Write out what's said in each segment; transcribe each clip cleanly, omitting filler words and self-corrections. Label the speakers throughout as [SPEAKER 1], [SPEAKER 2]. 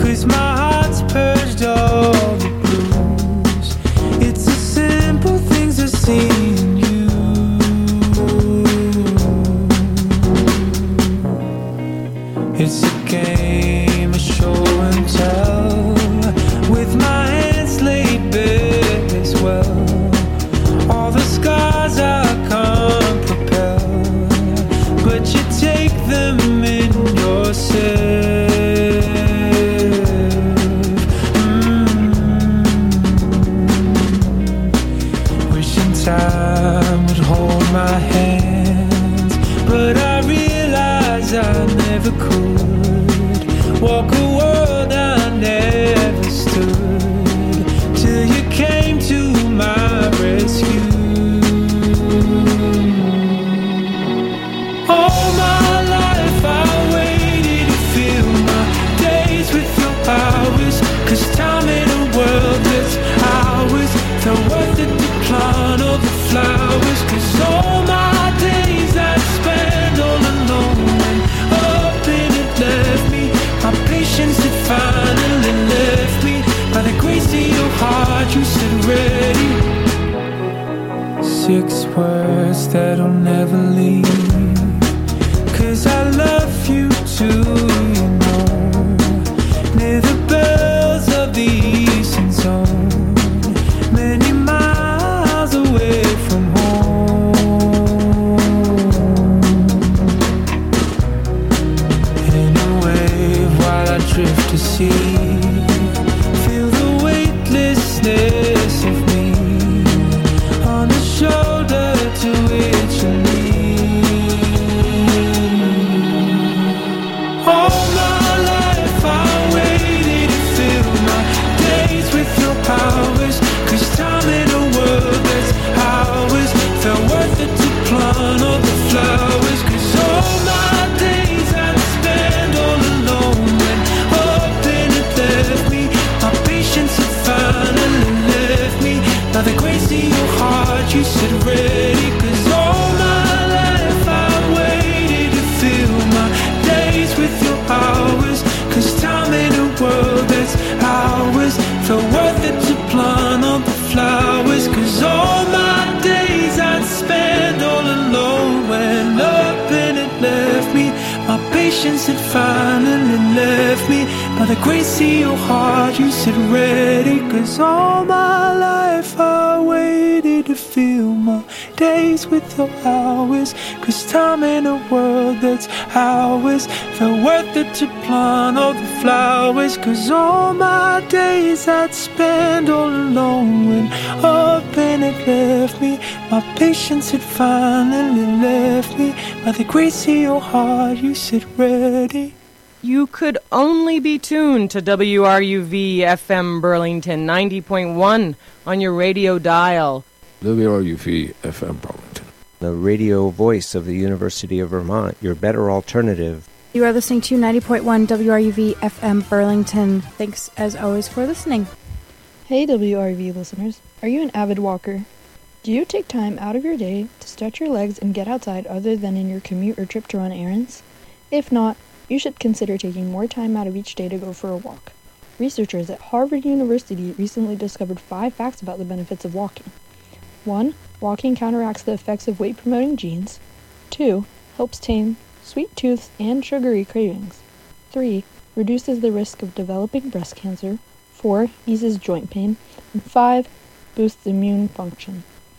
[SPEAKER 1] 'cause my heart's purged all the blues. It's the simple things I see in you. It's a game of show and tell, with my hands laid bare as well. All the scars I can't propel, but you take them in yourself. Wishing time would hold my hands, but I realize I never could. Walk a world I never stood, till you came to my rescue. All my life I waited to fill my days with your powers, 'cause time in a world that's ours felt worth the decline of the flowers. 'Cause all my days I spent all alone, and up and it left me. My patience had finally left me. By the grace of your heart you said ready. 6 words that'll never leave, 'cause I love you too, you know. Near the bells of the eastern zone, many miles away from home. In a wave while I drift to sea, feel the weightlessness of me on the shoulder to which you lean. All my life I waited to fill my days with your powers, 'cause time in a world that's ours felt worth the decline of the flowers. 'Cause all my days I'd spend all alone, and up and it left me. My patience had finally left me. By the grace of your heart you said ready. 'Cause all my life I waited to fill my days with your hours, 'cause time in a world that's ours felt worth it to plant all the flowers. 'Cause all my days I'd spend all alone, when up and it left me. My patience had finally left me. By the grace of your heart you said ready. 'Cause all my life I waited to fill my days with your hours, 'cause time in a world that's ours felt worth it to plant all the flowers. 'Cause all my days I'd spend all alone, when up and it left me. My patience had finally left me. By the grace of your heart you said ready.
[SPEAKER 2] You could only be tuned to WRUV FM Burlington 90.1 on your radio dial.
[SPEAKER 3] WRUV FM Burlington,
[SPEAKER 4] the radio voice of the University of Vermont, your better alternative.
[SPEAKER 5] You are listening to 90.1 WRUV FM Burlington. Thanks as always for listening.
[SPEAKER 6] Hey WRUV listeners, are you an avid walker? Do you take time out of your day to stretch your legs and get outside other than in your commute or trip to run errands? If not, you should consider taking more time out of each day to go for a walk. Researchers at Harvard University recently discovered 5 facts about the benefits of walking. 1. Walking counteracts the effects of weight-promoting genes. 2. Helps tame sweet tooths and sugary cravings. 3. Reduces the risk of developing breast cancer. 4. Eases joint pain. And 5. Boosts immune function.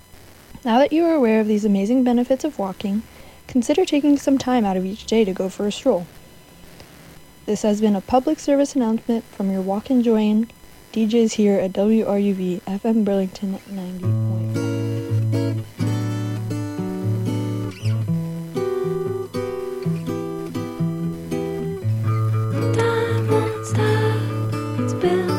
[SPEAKER 6] Now that you are aware of these amazing benefits of walking, consider taking some time out of each day to go for a stroll. This has been a public service announcement from your walk-enjoying DJs here at WRUV FM Burlington 90.1.
[SPEAKER 7] Time won't stop, it's been